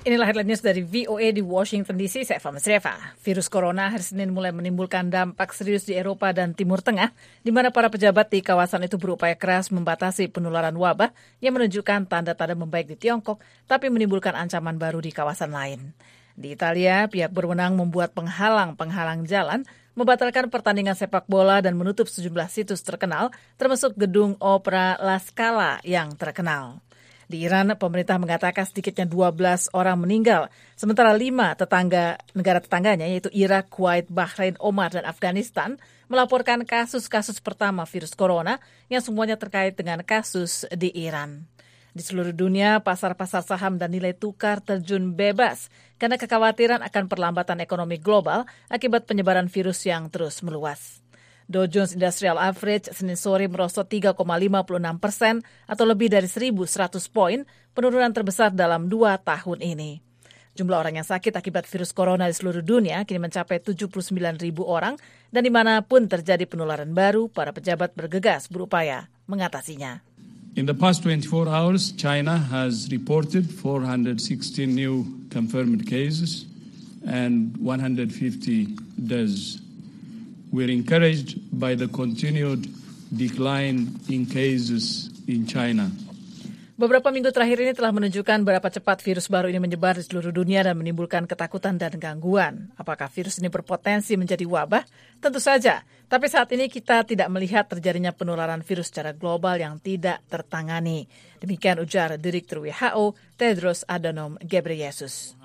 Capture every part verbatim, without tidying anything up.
Inilah headline news dari V O A di Washington D C. Saya Fahmi Sreva. Virus corona hari Senin mulai menimbulkan dampak serius di Eropa dan Timur Tengah, di mana para pejabat di kawasan itu berupaya keras membatasi penularan wabah yang menunjukkan tanda-tanda membaik di Tiongkok, tapi menimbulkan ancaman baru di kawasan lain. Di Italia, pihak berwenang membuat penghalang-penghalang jalan, membatalkan pertandingan sepak bola dan menutup sejumlah situs terkenal, termasuk gedung Opera La Scala yang terkenal. Di Iran, pemerintah mengatakan sedikitnya dua belas orang meninggal, sementara lima tetangga negara tetangganya yaitu Irak, Kuwait, Bahrain, Oman, dan Afghanistan melaporkan kasus-kasus pertama virus corona yang semuanya terkait dengan kasus di Iran. Di seluruh dunia, pasar-pasar saham dan nilai tukar terjun bebas karena kekhawatiran akan perlambatan ekonomi global akibat penyebaran virus yang terus meluas. Dow Jones Industrial Average Senin sore merosot tiga koma lima puluh enam persen atau lebih dari seribu seratus poin, penurunan terbesar dalam dua tahun ini. Jumlah orang yang sakit akibat virus corona di seluruh dunia kini mencapai tujuh puluh sembilan ribu orang, dan dimanapun terjadi penularan baru, para pejabat bergegas berupaya mengatasinya. In the past twenty-four hours, China has reported four hundred sixteen new confirmed cases and one hundred fifty deaths. We're encouraged by the continued decline in cases in China. Beberapa minggu terakhir ini telah menunjukkan berapa cepat virus baru ini menyebar di seluruh dunia dan menimbulkan ketakutan dan gangguan. Apakah virus ini berpotensi menjadi wabah? Tentu saja. Tapi saat ini kita tidak melihat terjadinya penularan virus secara global yang tidak tertangani. Demikian ujar Direktur W H O Tedros Adhanom Ghebreyesus.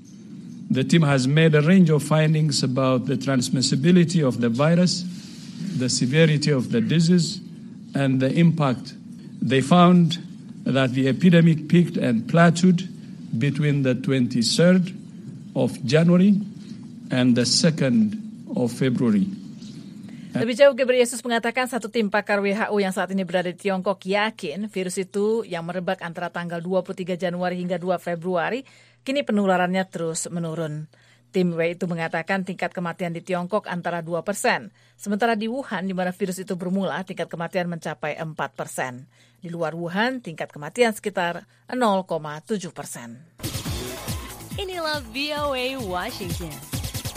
The team has made a range of findings about the transmissibility of the virus, the severity of the disease, and the impact. They found that the epidemic peaked and plateaued between the twenty-third of January and the second of February. Lebih jauh, Ghebreyesus mengatakan satu tim pakar W H O yang saat ini berada di Tiongkok yakin virus itu yang merebak antara tanggal dua puluh tiga Januari hingga dua Februari, kini penularannya terus menurun. Tim W itu mengatakan tingkat kematian di Tiongkok antara dua persen. Sementara di Wuhan, di mana virus itu bermula, tingkat kematian mencapai empat persen. Di luar Wuhan, tingkat kematian sekitar nol koma tujuh persen. Inilah V O A Washington.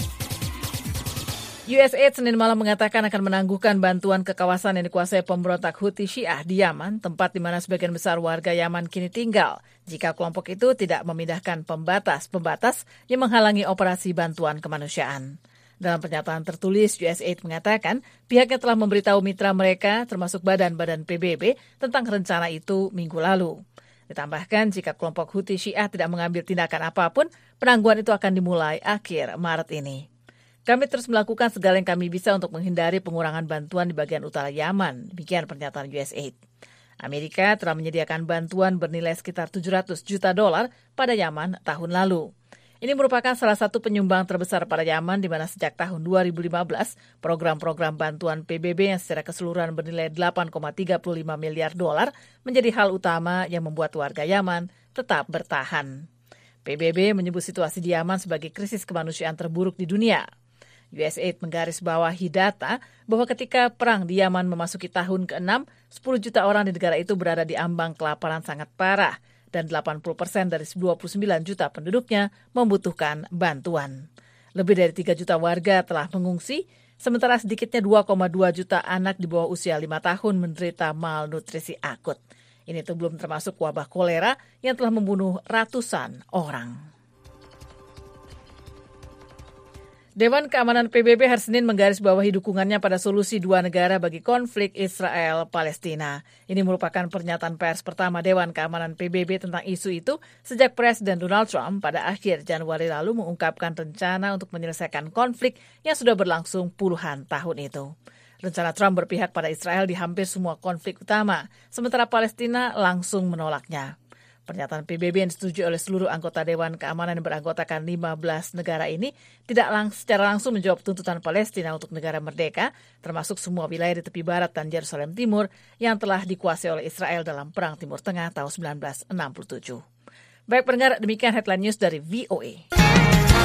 U S A I D Senin malam mengatakan akan menangguhkan bantuan ke kawasan yang dikuasai pemberontak Houthi Syiah di Yaman, tempat di mana sebagian besar warga Yaman kini tinggal, jika kelompok itu tidak memindahkan pembatas-pembatas yang menghalangi operasi bantuan kemanusiaan. Dalam pernyataan tertulis, U S A I D mengatakan pihaknya telah memberitahu mitra mereka, termasuk badan-badan P B B, tentang rencana itu minggu lalu. Ditambahkan, jika kelompok Houthi Syiah tidak mengambil tindakan apapun, penangguhan itu akan dimulai akhir Maret ini. Kami terus melakukan segala yang kami bisa untuk menghindari pengurangan bantuan di bagian utara Yaman. Demikian pernyataan U S A I D. Amerika telah menyediakan bantuan bernilai sekitar tujuh ratus juta dolar pada Yaman tahun lalu. Ini merupakan salah satu penyumbang terbesar pada Yaman, di mana sejak tahun dua ribu lima belas, program-program bantuan P B B yang secara keseluruhan bernilai delapan koma tiga puluh lima miliar dolar menjadi hal utama yang membuat warga Yaman tetap bertahan. P B B menyebut situasi di Yaman sebagai krisis kemanusiaan terburuk di dunia. U S A I D menggarisbawahi data bahwa ketika perang di Yaman memasuki tahun keenam, sepuluh juta orang di negara itu berada di ambang kelaparan sangat parah, dan delapan puluh persen dari dua puluh sembilan juta penduduknya membutuhkan bantuan. Lebih dari tiga juta warga telah mengungsi, sementara sedikitnya dua koma dua juta anak di bawah usia lima tahun menderita malnutrisi akut. Ini tuh belum termasuk wabah kolera yang telah membunuh ratusan orang. Dewan Keamanan P B B hari Senin menggarisbawahi dukungannya pada solusi dua negara bagi konflik Israel-Palestina. Ini merupakan pernyataan pers pertama Dewan Keamanan P B B tentang isu itu sejak Presiden Donald Trump pada akhir Januari lalu mengungkapkan rencana untuk menyelesaikan konflik yang sudah berlangsung puluhan tahun itu. Rencana Trump berpihak pada Israel di hampir semua konflik utama, sementara Palestina langsung menolaknya. Pernyataan P B B yang disetujui oleh seluruh anggota Dewan Keamanan yang beranggotakan lima belas negara ini tidak lang- secara langsung menjawab tuntutan Palestina untuk negara merdeka, termasuk semua wilayah di tepi barat dan Yerusalem Timur yang telah dikuasai oleh Israel dalam Perang Timur Tengah tahun seribu sembilan ratus enam puluh tujuh. Baik pendengar, demikian headline news dari V O A.